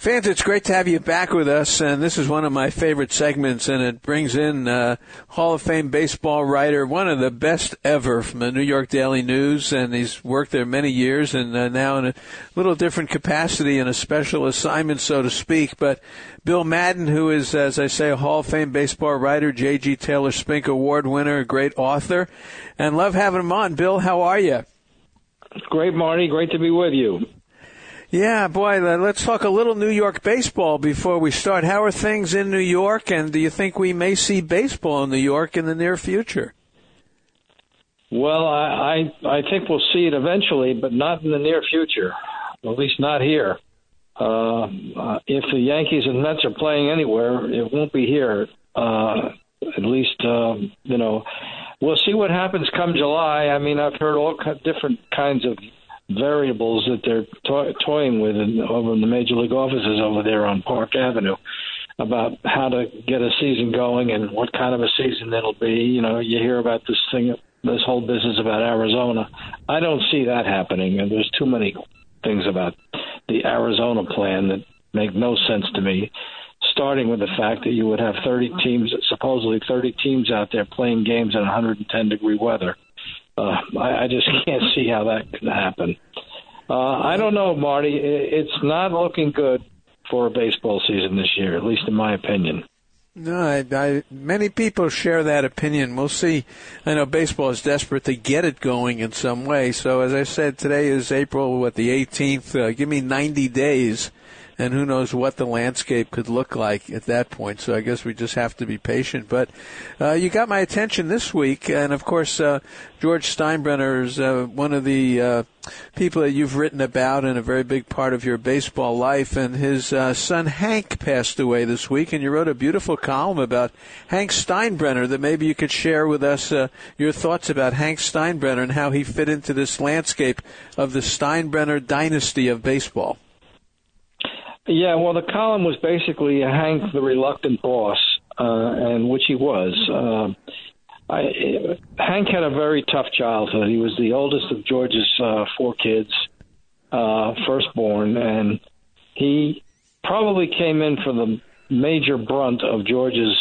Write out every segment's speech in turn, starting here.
Fans, it's great to have you back with us, and this is one of my favorite segments, and it brings in Hall of Fame baseball writer, one of the best ever from the New York Daily News, and he's worked there many years, and now in a little different capacity and a special assignment, so to speak. But Bill Madden, who is, as I say, a Hall of Fame baseball writer, J.G. Taylor Spink Award winner, a great author, and love having him on. Bill, how are you? Great, Marty. Great to be with you. Yeah, boy, let's talk a little New York baseball before we start. How are things in New York, and do you think we may see baseball in New York in the near future? Well, I think we'll see it eventually, but not in the near future, at least not here. If the Yankees and Mets are playing anywhere, it won't be here. At least, we'll see what happens come July. I mean, I've heard all different kinds of variables that they're toying with over in the major league offices over there on Park Avenue about how to get a season going and what kind of a season it'll be. You know, you hear about this whole business about Arizona. I don't see that happening, and there's too many things about the Arizona plan that make no sense to me, starting with the fact that you would have supposedly 30 teams out there playing games in 110-degree weather. I just can't see how that can happen. I don't know, Marty. It's not looking good for a baseball season this year, at least in my opinion. No, many people share that opinion. We'll see. I know baseball is desperate to get it going in some way. So, as I said, today is April, the 18th. Give me 90 days, and who knows what the landscape could look like at that point. So I guess we just have to be patient. But you got my attention this week, and, of course, George Steinbrenner is one of the people that you've written about and a very big part of your baseball life. And his son Hank passed away this week, and you wrote a beautiful column about Hank Steinbrenner that maybe you could share with us your thoughts about Hank Steinbrenner and how he fit into this landscape of the Steinbrenner dynasty of baseball. Yeah, well, the column was basically Hank the reluctant boss, and which he was. Hank had a very tough childhood. He was the oldest of George's 4 kids, firstborn, and he probably came in for the major brunt of George's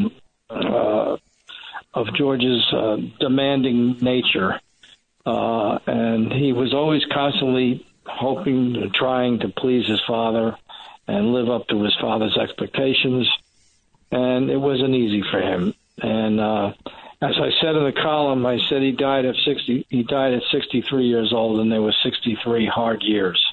demanding nature, and he was always constantly hoping and trying to please his father and live up to his father's expectations, and it wasn't easy for him. And as I said in the column, I said he died at 63 years old, and there were 63 hard years.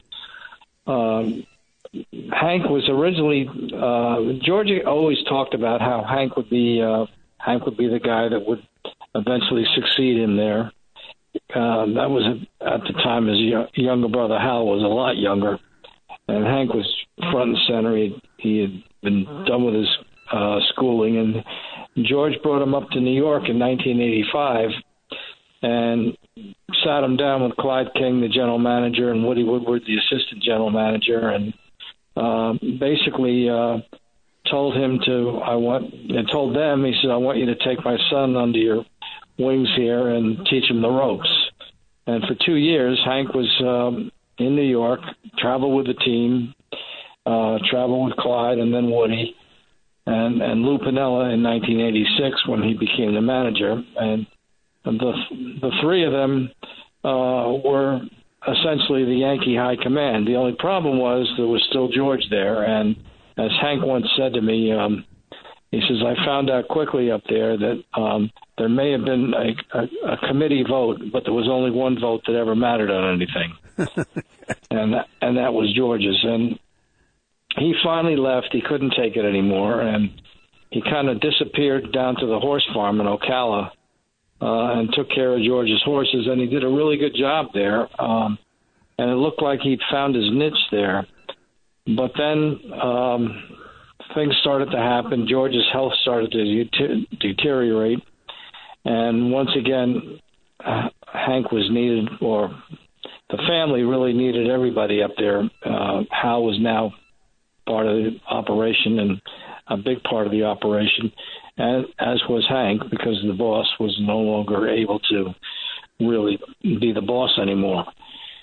Hank was originally George always talked about how Hank would be the guy that would eventually succeed him there. That was at the time his younger brother Hal was a lot younger, and Hank was front and center. He had been done with his schooling, and George brought him up to New York in 1985 and sat him down with Clyde King, the general manager, and Woody Woodward, the assistant general manager, and basically told them, he said, I want you to take my son under your wings here and teach him the ropes. And for 2 years, Hank was in New York, traveled with the team, traveled with Clyde and then Woody, and Lou Piniella in 1986 when he became the manager. And the three of them were essentially the Yankee high command. The only problem was there was still George there. And as Hank once said to me, he says, I found out quickly up there that there may have been a committee vote, but there was only one vote that ever mattered on anything. and that was George's. And he finally left. He couldn't take it anymore. And he kind of disappeared down to the horse farm in Ocala and took care of George's horses. And he did a really good job there. And it looked like he'd found his niche there. But then things started to happen. George's health started to deteriorate. And once again, Hank was needed, or the family really needed everybody up there. Hal was now part of the operation and a big part of the operation, as was Hank, because the boss was no longer able to really be the boss anymore.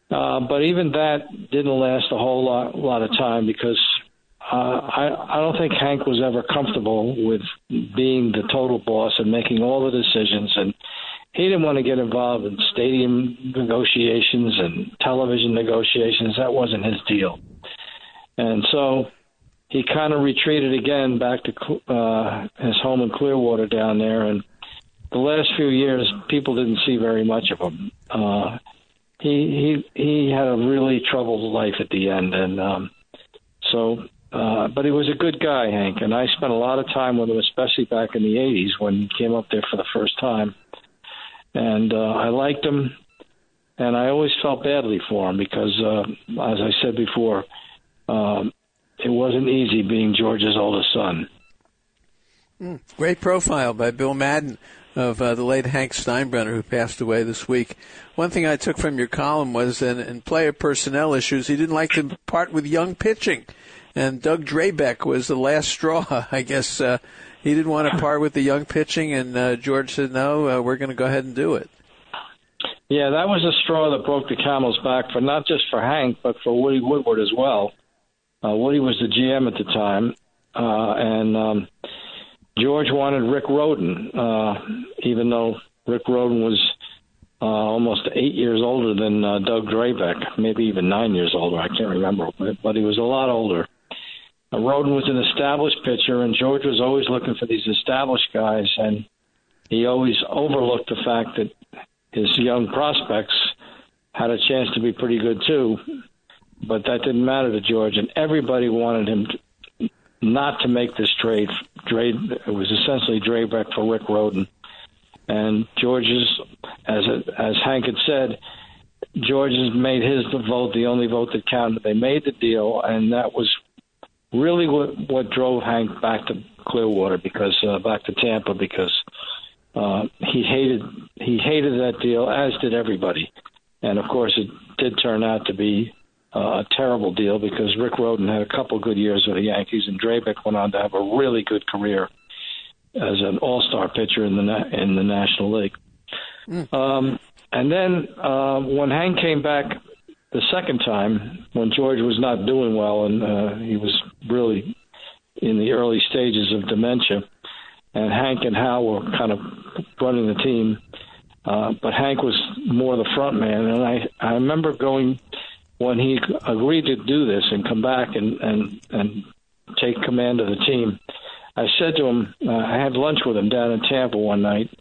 But even that didn't last a whole lot of time because I don't think Hank was ever comfortable with being the total boss and making all the decisions. And he didn't want to get involved in stadium negotiations and television negotiations. That wasn't his deal. And so he kind of retreated again back to his home in Clearwater down there. And the last few years, people didn't see very much of him. He had a really troubled life at the end. And but he was a good guy, Hank. And I spent a lot of time with him, especially back in the 80s when he came up there for the first time. And I liked him, and I always felt badly for him because, as I said before, it wasn't easy being George's oldest son. Great profile by Bill Madden of the late Hank Steinbrenner, who passed away this week. One thing I took from your column was in player personnel issues, he didn't like to part with young pitching. And Doug Drabek was the last straw. I guess he didn't want to part with the young pitching, and George said, no, we're going to go ahead and do it. Yeah, that was a straw that broke the camel's back, for not just for Hank, but for Woody Woodward as well. Woody was the GM at the time, and George wanted Rick Rhoden, even though Rick Rhoden was almost 8 years older than Doug Drabek, maybe even 9 years older. I can't remember, but he was a lot older. Rhoden was an established pitcher, and George was always looking for these established guys, and he always overlooked the fact that his young prospects had a chance to be pretty good too, but that didn't matter to George, and everybody wanted him not to make this trade. It was essentially Drabek for Rick Rhoden. And George's, as Hank had said, George's made his vote the only vote that counted. They made the deal, and that was really what drove Hank back to Clearwater, back to Tampa, because he hated that deal, as did everybody. And of course, it did turn out to be a terrible deal because Rick Rhoden had a couple good years with the Yankees, and Drabek went on to have a really good career as an all-star pitcher in the National League. And then when Hank came back the second time, when George was not doing well and he was really in the early stages of dementia, and Hank and Hal were kind of running the team, but Hank was more the front man. And I remember going, when he agreed to do this and come back and take command of the team, I said to him, I had lunch with him down in Tampa one night,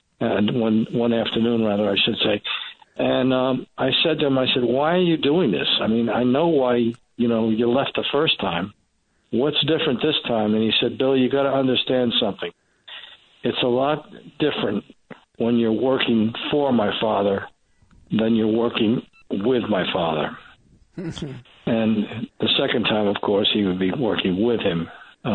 one afternoon, rather, I should say. And I said to him, I said, why are you doing this? I mean, I know why, you left the first time. What's different this time? And he said, Bill, you got to understand something. It's a lot different when you're working for my father than you're working with my father. And the second time, of course, he would be working with him.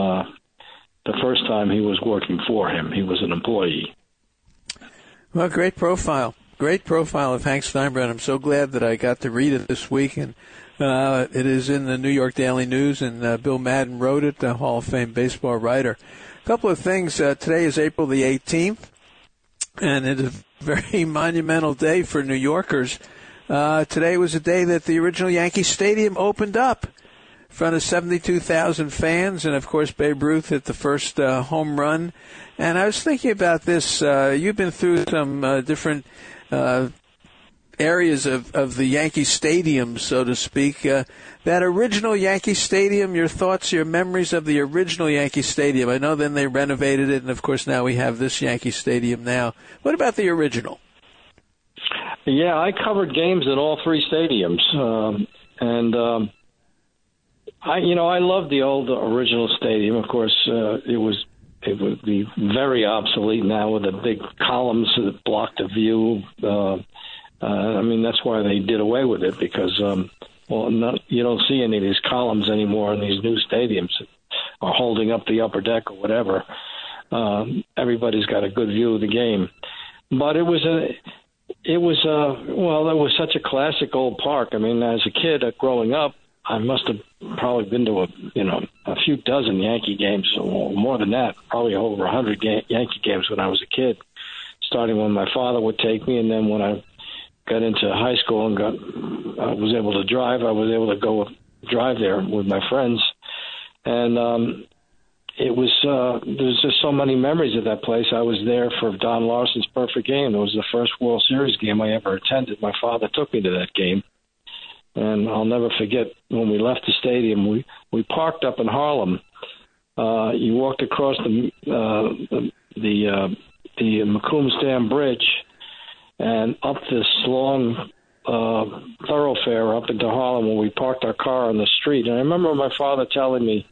The first time he was working for him. He was an employee. Well, great profile. Great profile of Hank Steinbrenner. I'm so glad that I got to read it this week. And it is in the New York Daily News, and Bill Madden wrote it, the Hall of Fame baseball writer. A couple of things. Today is April the 18th, and it is a very monumental day for New Yorkers. Today was a day that the original Yankee Stadium opened up in front of 72,000 fans, and, of course, Babe Ruth hit the first home run. And I was thinking about this. You've been through some different areas of the Yankee Stadium, so to speak. That original Yankee Stadium, your thoughts, your memories of the original Yankee Stadium. I know then they renovated it, and, of course, now we have this Yankee Stadium now. What about the original? Yeah, I covered games at all three stadiums, and I love the old original stadium. Of course, it would be very obsolete now with the big columns that block the view. That's why they did away with it, because you don't see any of these columns anymore in these new stadiums that are holding up the upper deck or whatever. Everybody's got a good view of the game, but it was such a classic old park. I mean, as a kid growing up, I must have probably been to a few dozen Yankee games, or more than that, probably over 100 Yankee games when I was a kid, starting when my father would take me, and then when I got into high school and I was able to drive. I was able to go drive there with my friends, and it was there's just so many memories of that place. I was there for Don Larsen's perfect game. It was the first World Series game I ever attended. My father took me to that game, and I'll never forget when we left the stadium. We parked up in Harlem. You walked across the McCombs Dam Bridge and up this long thoroughfare up into Harlem where we parked our car on the street. And I remember my father telling me,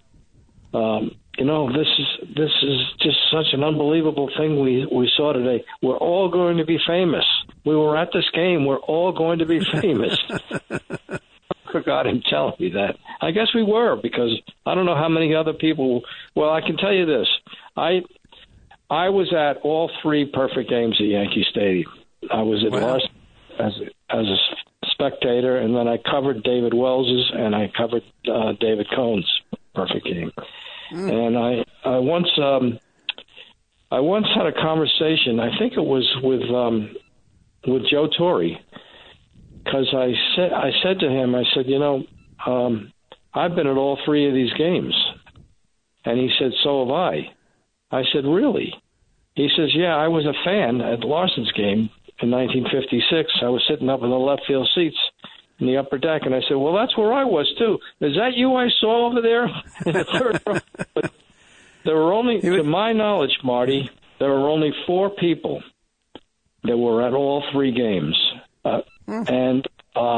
this is just such an unbelievable thing we saw today. We're all going to be famous. We were at this game. We're all going to be famous. I forgot him telling me that. I guess we were, because I don't know how many other people. Well, I can tell you this. I was at all three perfect games at Yankee Stadium. I was at Larsen as a spectator, and then I covered David Wells's, and I covered David Cohn's perfect game. And I once had a conversation. I think it was with Joe Torre, because I said to him, I said, I've been at all three of these games, and he said, so have I. I said, really? He says, yeah, I was a fan at Larsen's game in 1956. I was sitting up in the left field seats in the upper deck, and I said, well, that's where I was too. Is that you I saw over there in the third row? But there were only, to my knowledge, Marty, there were only 4 people that were at all three games, and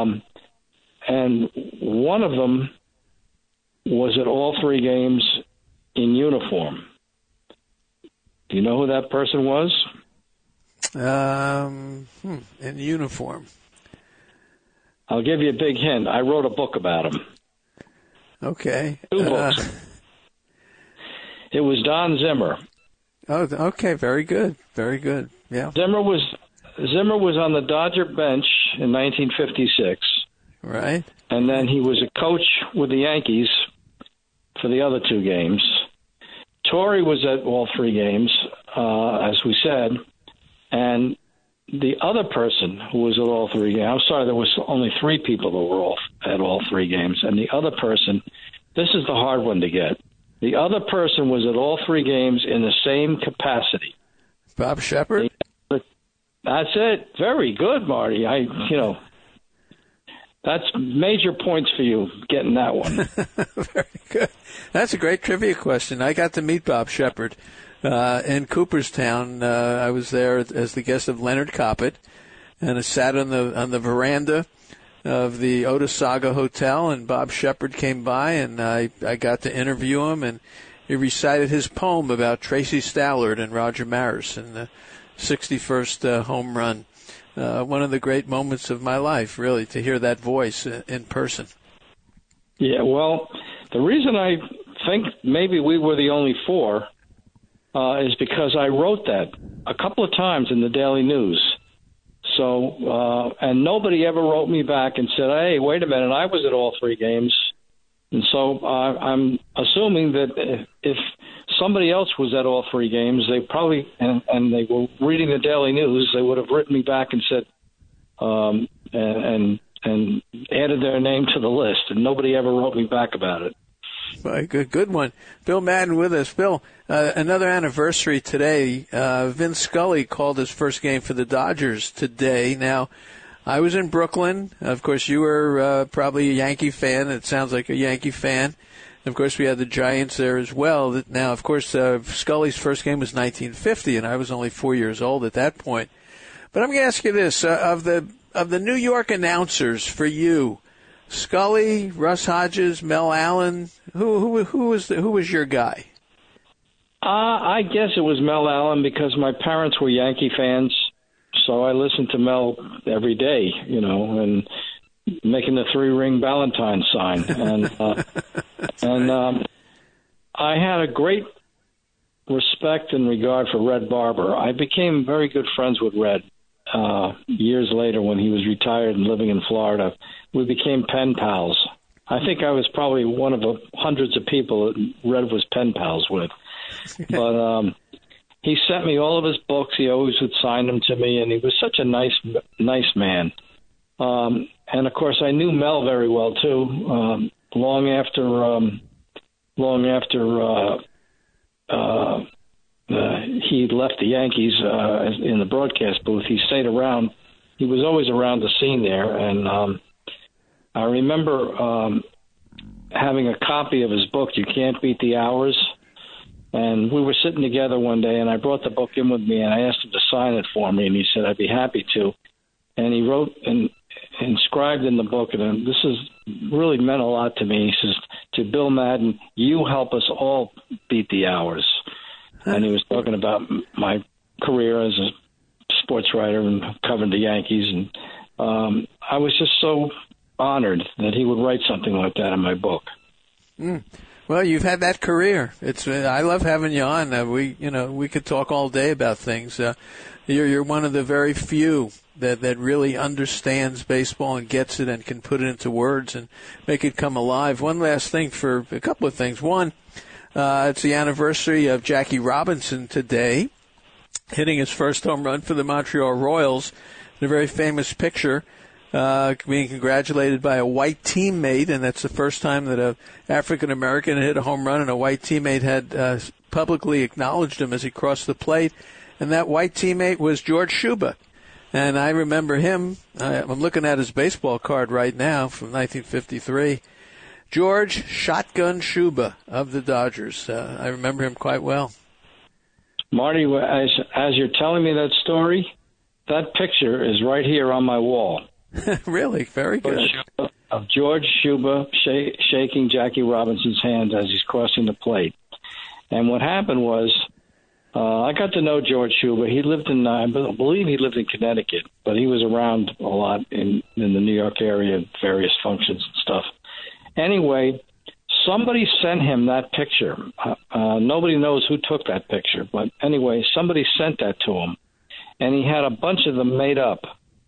one of them was at all three games in uniform. Do you know who that person was? In uniform. I'll give you a big hint. I wrote a book about him. Okay. 2 books. It was Don Zimmer. Oh, okay. Very good. Very good. Yeah. Zimmer was on the Dodger bench in 1956. Right. And then he was a coach with the Yankees for the other 2 games. Torre was at all 3 games, as we said, and the other person who was at all 3 games, I'm sorry, there was only 3 people that were at all 3 games, and the other person, this is the hard one to get, the other person was at all 3 games in the same capacity. Bob Shepard? That's it. Very good, Marty. That's major points for you, getting that one. Very good. That's a great trivia question. I got to meet Bob Shepard in Cooperstown. I was there as the guest of Leonard Coppett, and I sat on the veranda of the Otesaga Hotel, and Bob Shepard came by, and I got to interview him, and he recited his poem about Tracy Stallard and Roger Maris and the 61st home run. One of the great moments of my life, really, to hear that voice in person. Yeah, well, the reason I think maybe we were the only 4 is because I wrote that a couple of times in the Daily News. So, and nobody ever wrote me back and said, hey, wait a minute, I was at all 3 games. And so I'm assuming that if somebody else was at all 3 games, they probably, and they were reading the Daily News, they would have written me back and said, and added their name to the list, and nobody ever wrote me back about it. Well, good one. Bill Madden with us. Bill, another anniversary today. Vin Scully called his first game for the Dodgers today. Now, I was in Brooklyn. Of course, you were probably a Yankee fan. It sounds like a Yankee fan. Of course, we had the Giants there as well. Now, of course, Scully's first game was 1950, and I was only 4 years old at that point. But I'm going to ask you this: of the New York announcers for you, Scully, Russ Hodges, Mel Allen, who was your guy? I guess it was Mel Allen, because my parents were Yankee fans, so I listened to Mel every day, and making the 3-ring Valentine sign, and I had a great respect and regard for Red Barber. I became very good friends with Red years later when he was retired and living in Florida. We became pen pals. I think I was probably one of the hundreds of people that Red was pen pals with. But he sent me all of his books. He always would sign them to me, and he was such a nice man. And of course, I knew Mel very well too. Long after he left the Yankees in the broadcast booth, he stayed around. He was always around the scene there, and I remember having a copy of his book, You Can't Beat the Hours. And we were sitting together one day, and I brought the book in with me, and I asked him to sign it for me, and he said I'd be happy to. And he wrote and inscribed in the book, and this is really meant a lot to me. He says, to Bill Madden, you help us all beat the hours. And he was talking about my career as a sports writer and covering the Yankees. And I was just so honored that he would write something like that in my book. Well, you've had that career. I love having you on. We could talk all day about things. You're one of the very few that really understands baseball and gets it and can put it into words and make it come alive. One last thing for a couple of things. One, it's the anniversary of Jackie Robinson today, hitting his first home run for the Montreal Royals in a very famous picture, being congratulated by a white teammate, and that's the first time that a African-American hit a home run and a white teammate had publicly acknowledged him as he crossed the plate. And that white teammate was George Shuba. And I remember him. I'm looking at his baseball card right now from 1953. George Shotgun Shuba of the Dodgers. I remember him quite well. Marty, as you're telling me that story, that picture is right here on my wall. Really? Very good. Of George Shuba shaking Jackie Robinson's hand as he's crossing the plate. And what happened was, I got to know George Shuba. He lived I believe he lived in Connecticut, but he was around a lot in the New York area, various functions and stuff. Anyway, somebody sent him that picture. Nobody knows who took that picture, but anyway, somebody sent that to him, and he had a bunch of them made up,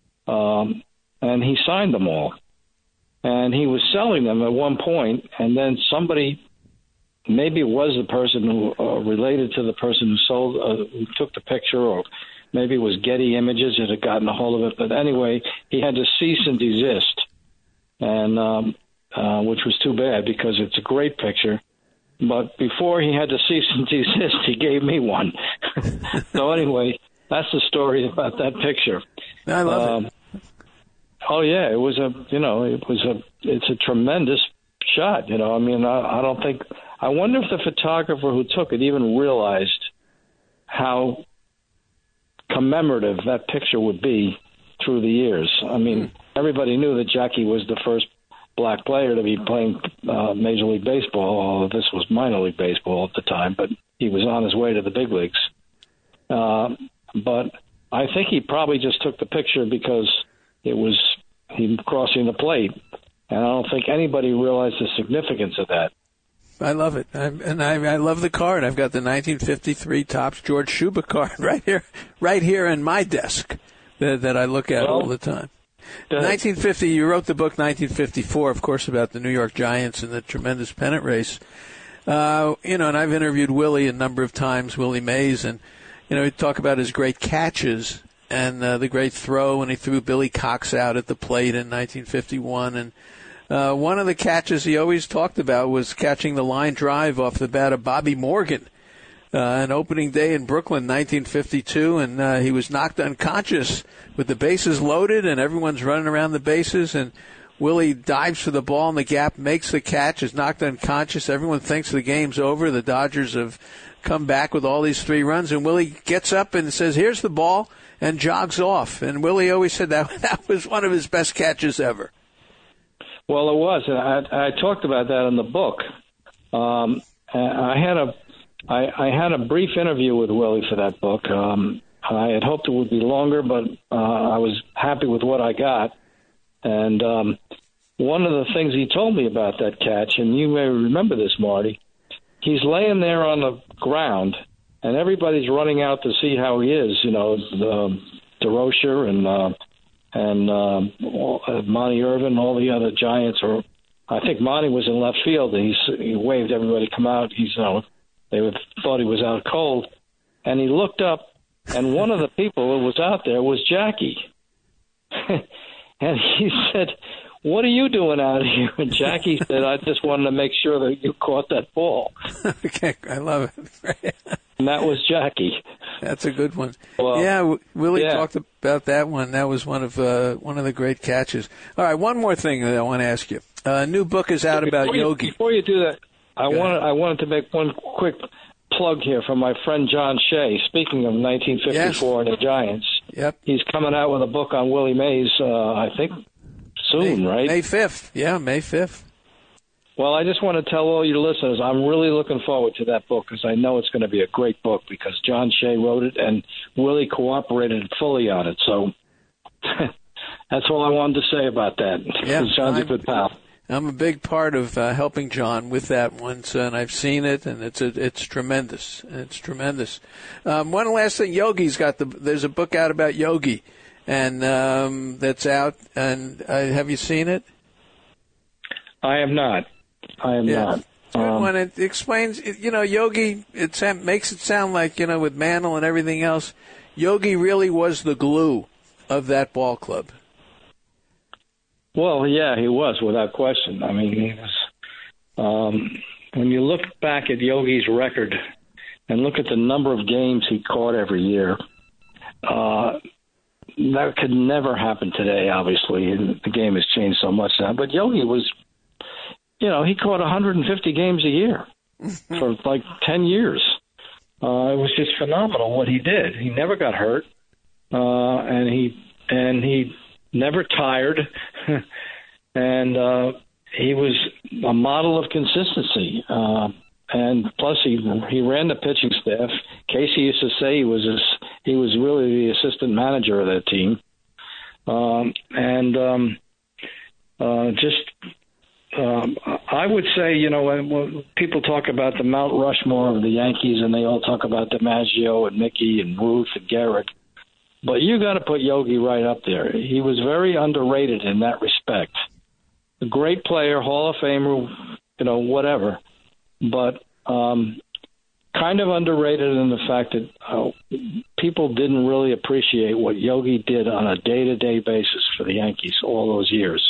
and he signed them all. And he was selling them at one point, and then somebody, maybe it was the person who related to the person who took the picture, or maybe it was Getty Images that had gotten a hold of it. But anyway, he had to cease and desist, and which was too bad because it's a great picture. But before he had to cease and desist, he gave me one. So anyway, that's the story about that picture. I love it. Oh yeah, it's a tremendous shot. I mean, I wonder if the photographer who took it even realized how commemorative that picture would be through the years. I mean, everybody knew that Jackie was the first black player to be playing Major League Baseball, although this was minor league baseball at the time, but he was on his way to the big leagues. But I think he probably just took the picture because it was him crossing the plate, and I don't think anybody realized the significance of that. I love it, I love the card. I've got the 1953 Topps George Shuba card right here in my desk that I look at all the time. 1950, you wrote the book 1954, of course, about the New York Giants and the tremendous pennant race. And I've interviewed Willie a number of times, Willie Mays, and he'd talk about his great catches and the great throw when he threw Billy Cox out at the plate in 1951. And one of the catches he always talked about was catching the line drive off the bat of Bobby Morgan, an opening day in Brooklyn, 1952, and he was knocked unconscious with the bases loaded and everyone's running around the bases, and Willie dives for the ball in the gap, makes the catch, is knocked unconscious. Everyone thinks the game's over. The Dodgers have come back with all these 3 runs, and Willie gets up and says, "Here's the ball," and jogs off. And Willie always said that was one of his best catches ever. Well, it was. I talked about that in the book. I had a brief interview with Willie for that book. I had hoped it would be longer, but I was happy with what I got. And one of the things he told me about that catch, and you may remember this, Marty, he's laying there on the ground, and everybody's running out to see how he is. DeRocher and Monty Irvin, all the other Giants. Or I think Monty was in left field, and he waved everybody to come out. They thought he was out cold, and he looked up, and one of the people who was out there was Jackie. And he said, "What are you doing out here?" And Jackie said, "I just wanted to make sure that you caught that ball." Okay, I love it. And that was Jackie. That's a good one. Well, yeah, Willie talked about that one. That was one of the great catches. All right, one more thing that I want to ask you. A new book is out about Yogi. Before you do that, I wanted to make one quick plug here from my friend John Shea. Speaking of 1954 and the Giants, he's coming out with a book on Willie Mays, I think, soon, right? May 5th. Yeah, May 5th. Well, I just want to tell all your listeners I'm really looking forward to that book because I know it's going to be a great book because John Shea wrote it and Willie cooperated fully on it. So that's all I wanted to say about that. Yeah, John's a good pal. I'm a big part of helping John with that one, and I've seen it, and it's tremendous. It's tremendous. One last thing, Yogi's got there's a book out about Yogi, and that's out. And have you seen it? I have not. Not. When it explains, Yogi, it makes it sound like, with Mantle and everything else, Yogi really was the glue of that ball club. Well, yeah, he was, without question. I mean, he was. When you look back at Yogi's record and look at the number of games he caught every year, that could never happen today, obviously. The game has changed so much now. But Yogi was, he caught 150 games a year for like 10 years. It was just phenomenal what he did. He never got hurt, and he never tired, and he was a model of consistency. And plus, he ran the pitching staff. Casey used to say he was really the assistant manager of that team, I would say, when people talk about the Mount Rushmore of the Yankees, and they all talk about DiMaggio and Mickey and Ruth and Gehrig, but you got to put Yogi right up there. He was very underrated in that respect. A great player, Hall of Famer, whatever, but kind of underrated in the fact that people didn't really appreciate what Yogi did on a day-to-day basis for the Yankees all those years.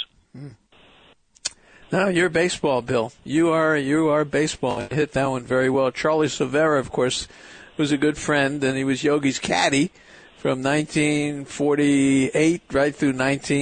No, you're baseball, Bill. You are baseball. You hit that one very well. Charlie Silvera, of course, was a good friend, and he was Yogi's caddy from 1948 right through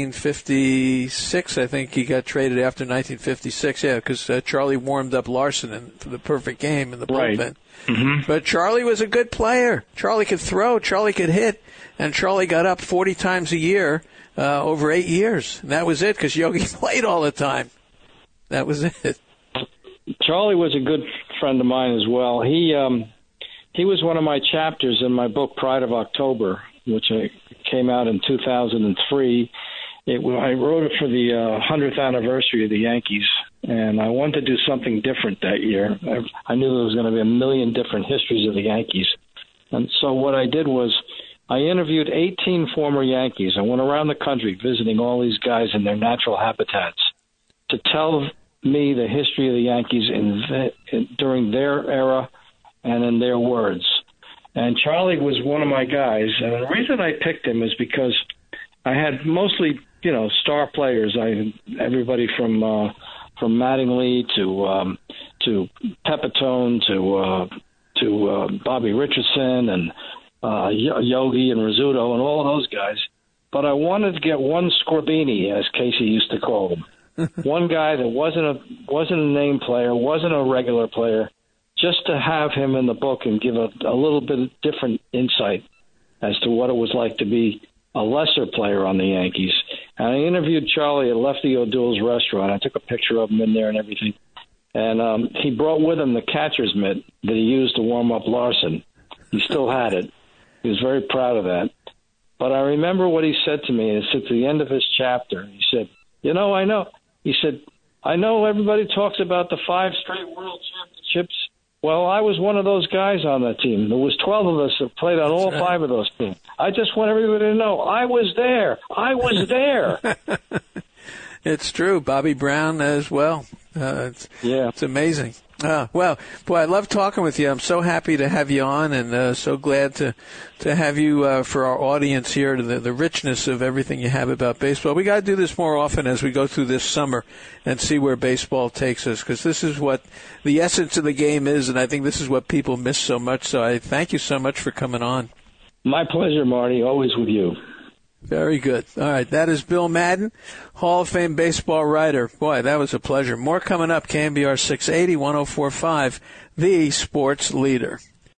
1956. I think he got traded after 1956. Yeah, because Charlie warmed up Larson for the perfect game in the bullpen. Right. Mm-hmm. But Charlie was a good player. Charlie could throw. Charlie could hit. And Charlie got up 40 times a year over 8 years. And that was it because Yogi played all the time. That was it. Charlie was a good friend of mine as well. He was one of my chapters in my book Pride of October, which came out in 2003. I wrote it for the 100th anniversary of the Yankees, and I wanted to do something different that year. I knew there was going to be a million different histories of the Yankees. And so what I did was I interviewed 18 former Yankees. I went around the country visiting all these guys in their natural habitats to tell me the history of the Yankees during their era and in their words. And Charlie was one of my guys. And the reason I picked him is because I had mostly, star players. Everybody from Mattingly to Pepitone to Bobby Richardson and Yogi and Rizzuto and all of those guys. But I wanted to get one Scorbini, as Casey used to call him. One guy that wasn't a name player, wasn't a regular player, just to have him in the book and give a little bit of different insight as to what it was like to be a lesser player on the Yankees. And I interviewed Charlie at Lefty O'Doul's restaurant. I took a picture of him in there and everything. And he brought with him the catcher's mitt that he used to warm up Larson. He still had it. He was very proud of that. But I remember what he said to me. It's at the end of his chapter. He said, I know. He said, I know everybody talks about the 5 straight world championships. Well, I was one of those guys on that team. There was 12 of us that played on all 5 of those teams. I just want everybody to know I was there. I was there. It's true. Bobby Brown as well. It's amazing. Well, boy, I love talking with you. I'm so happy to have you on, and so glad to have you for our audience here, the richness of everything you have about baseball. We got to do this more often as we go through this summer and see where baseball takes us, because this is what the essence of the game is, and I think this is what people miss so much. So I thank you so much for coming on. My pleasure, Marty. Always with you. Very good. All right, that is Bill Madden, Hall of Fame baseball writer. Boy, that was a pleasure. More coming up, KNBR 680, 104.5, the sports leader.